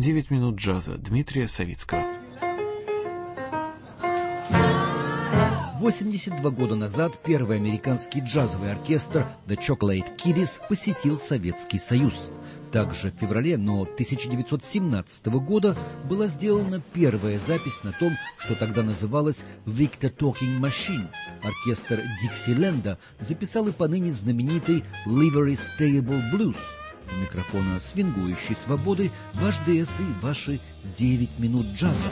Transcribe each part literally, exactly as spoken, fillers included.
девять минут джаза Дмитрия Савицкого. восемьдесят два года назад первый американский джазовый оркестр The Chocolate Kiddies посетил Советский Союз. Также в феврале, но тысяча девятьсот семнадцатого года, была сделана первая запись на том, что тогда называлось Victor Talking Machine. Оркестр Диксиленда записал и поныне знаменитый Livery Stable Blues. У микрофона свингующей свободы ваш ДС и ваши девять минут джаза.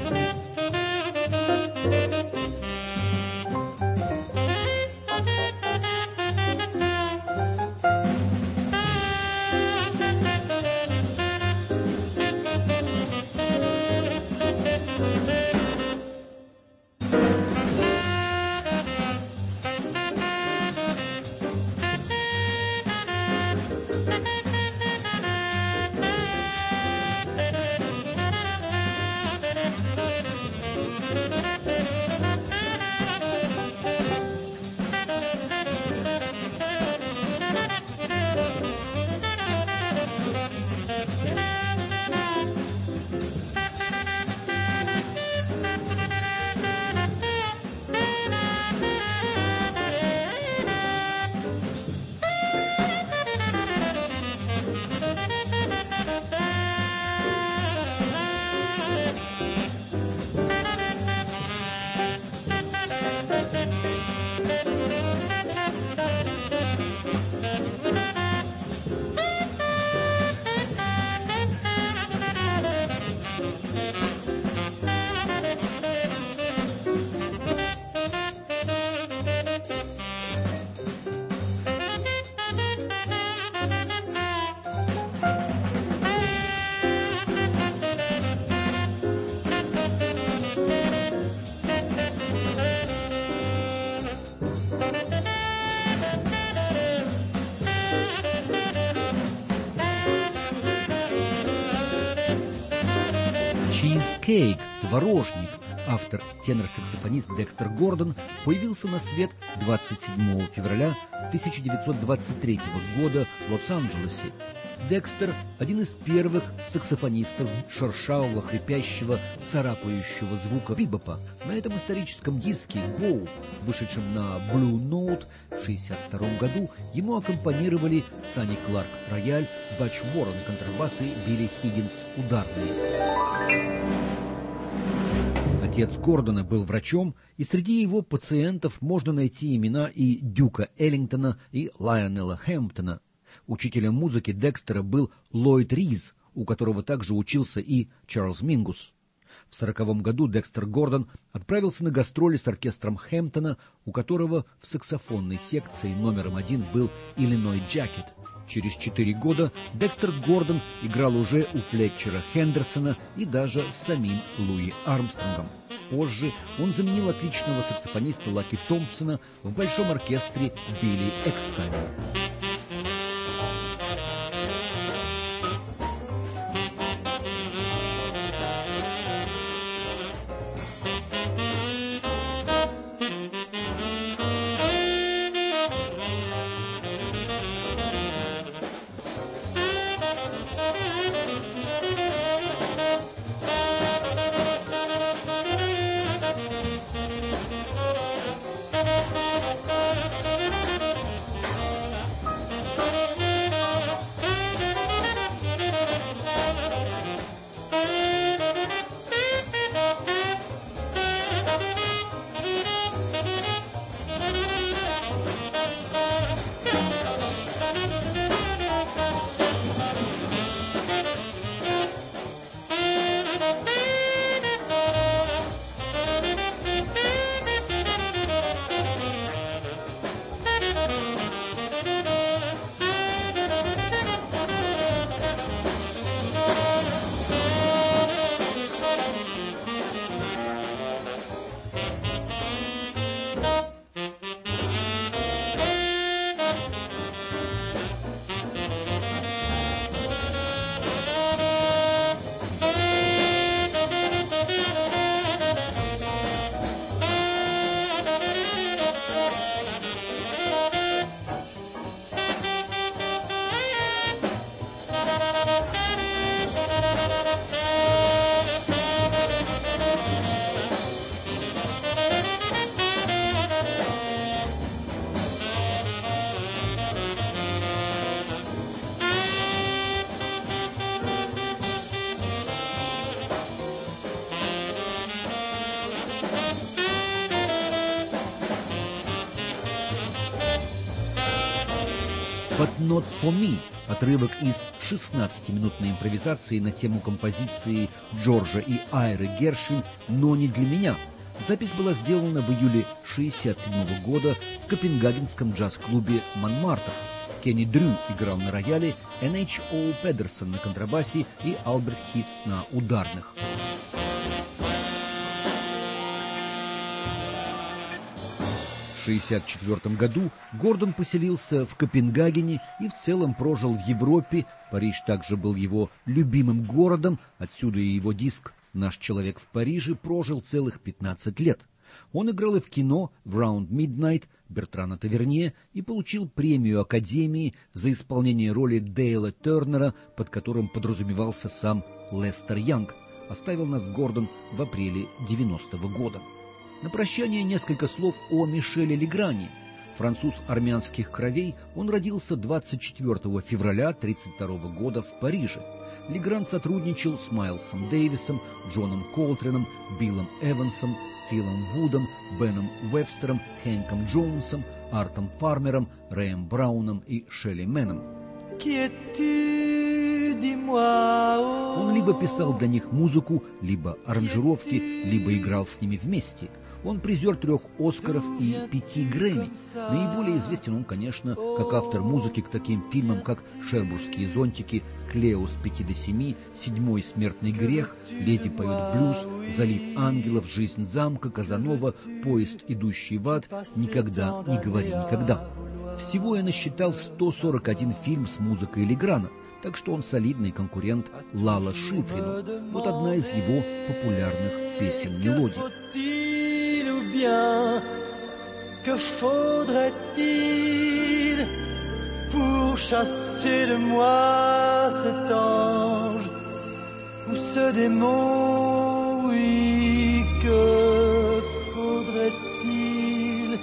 Cheesecake, творожник, автор тенор-саксофонист Декстер Гордон, появился на свет двадцать седьмого февраля тысяча девятьсот двадцать третьего года в Лос-Анджелесе. Декстер – один из первых саксофонистов шершавого, хрипящего, царапающего звука бибопа. На этом историческом диске «Go», вышедшем на Blue Note в шестьдесят втором году, ему аккомпанировали Санни Кларк – рояль, Батч Уоррен – контрабас и Билли Хиггинс – ударные. Отец Гордона был врачом, и среди его пациентов можно найти имена и Дюка Эллингтона, и Лайонела Хэмптона. Учителем музыки Декстера был Ллойд Риз, у которого также учился и Чарльз Мингус. В сороковом году Декстер Гордон отправился на гастроли с оркестром Хэмптона, у которого в саксофонной секции номером один был Иллиной Джакет. Через четыре года Декстер Гордон играл уже у Флетчера Хендерсона и даже с самим Луи Армстронгом. Позже он заменил отличного саксофониста Лаки Томпсона в большом оркестре Билли Экстайна. «But not for me» — отрывок из шестнадцатиминутной импровизации на тему композиции Джорджа и Айры Гершвин «Но не для меня». Запись была сделана в июле шестьдесят седьмого года в копенгагенском джаз-клубе «Монмартр». Кенни Дрю играл на рояле, Эн Эйч О Педерсон на контрабасе и Альберт Хис на ударных. В шестьдесят четвёртом году Гордон поселился в Копенгагене и в целом прожил в Европе. Париж также был его любимым городом, отсюда и его диск «Наш человек в Париже» прожил целых пятнадцать лет. Он играл и в кино в «Round Midnight» Бертрана Тавернье и получил премию Академии за исполнение роли Дейла Тернера, под которым подразумевался сам Лестер Янг. Оставил нас Гордон в апреле девяностого года. На прощание несколько слов о Мишеле Легране. Француз армянских кровей, он родился двадцать четвёртого февраля тридцать второго года в Париже. Легран сотрудничал с Майлсом Дэвисом, Джоном Колтреном, Биллом Эвансом, Тилом Вудом, Беном Уэбстером, Хэнком Джонсом, Артом Фармером, Рэем Брауном и Шелли Мэном. Он либо писал для них музыку, либо аранжировки, либо играл с ними вместе. Он призер трех «Оскаров» и пяти «Грэмми». Наиболее известен он, конечно, как автор музыки к таким фильмам, как «Шербурские зонтики», «Клео с пяти до семи», «Седьмой смертный грех», «Леди поет блюз», «Залив ангелов», «Жизнь замка», «Казанова», «Поезд, идущий в ад», «Никогда не говори никогда». Всего я насчитал сто сорок один фильм с музыкой Леграна, так что он солидный конкурент Лало Шифрину. Вот одна из его популярных песен-мелодий. Que faudrait-il pour chasser de moi cet ange ou ce démon, oui, que faudrait-il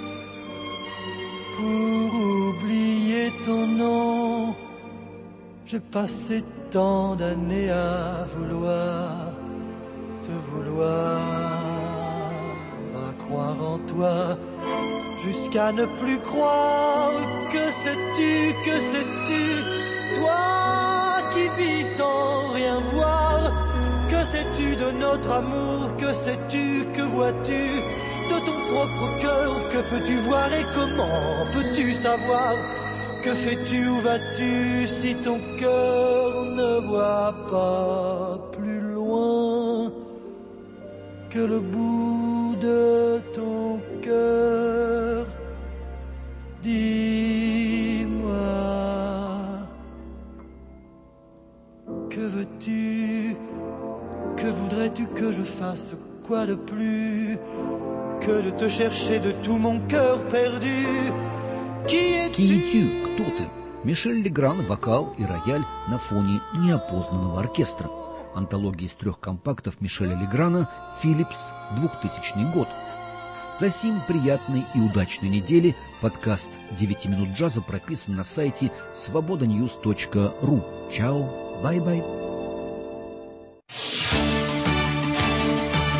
pour oublier ton nom? J'ai passé tant d'années à vouloir te vouloir, croire en toi, jusqu'à ne plus croire. Que sais-tu, que sais-tu, toi qui vis sans rien voir? Que sais-tu de notre amour? Que sais-tu, que vois-tu de ton propre cœur? Que peux-tu voir et comment peux-tu savoir? Que fais-tu, où vas-tu si ton cœur ne voit pas plus loin que le bout de ton cœur? Dis-moi, que veux-tu, que voudrais-tu que je fasse? Quoi de plus que de te chercher de tout mon cœur perdu? Qui es-tu? Кто ты? Мишель Легран, вокал и рояль на фоне неопознанного оркестра. Антология из трех компактов Мишеля Леграна, Philips, двухтысячный год. За сим приятной и удачной недели подкаст «девять минут джаза» прописан на сайте свобода ньюс точка ру. Чао, бай-бай.